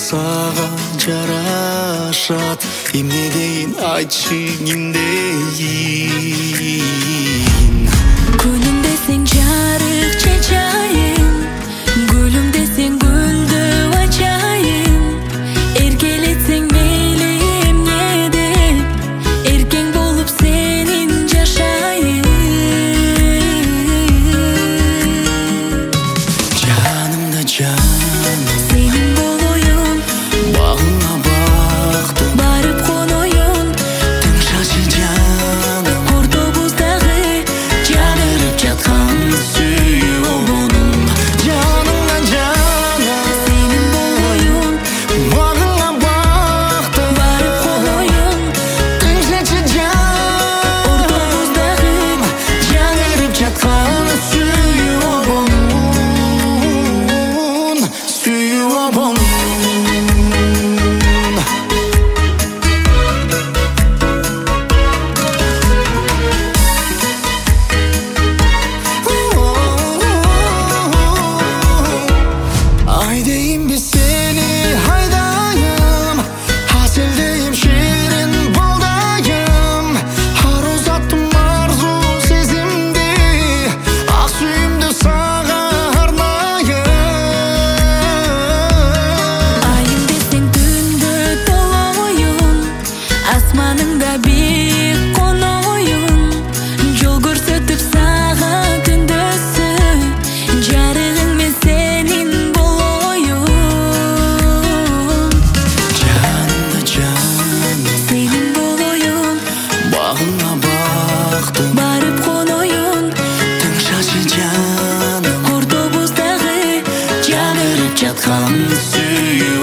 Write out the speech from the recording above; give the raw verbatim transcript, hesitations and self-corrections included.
саған жарашат. Эмне дейін айтшы дейін. Күнім десең жарық чачайын, гүлім десең гүлді açайын. Еркелетсең мейлі емне деп, еркең болып сенің жашайын. Жанымда жаным, Сенің болойын, бағыңа бақтым. барып қонойын. Тыңшашы жаным, Автобустағы жанырып жатқан сүйіп оның. Жанымда жаным, сенің болойын, бағыңа бақтым. барып қонойын. Тыңшашы жаным, Автобустағы жанырып жатқан сүйіп оның. Сүйіп оның. Айдайым біз сені айдайым, әселдейім шерін балдайым. Ар ұзаттым арзу сезімде, ақ сүйімді саған арнайым. Айым десең түнді толойын, асманыңда биік қонойын. Жол көрсетіп саған түндесі, жарығыңмен сенің болойын. Жанымда жаным, Сенің болойын, бағыңа бақтым. барып қонойын. Тыңшашы жаным, Автобустағы жанырып жатқан сүйіп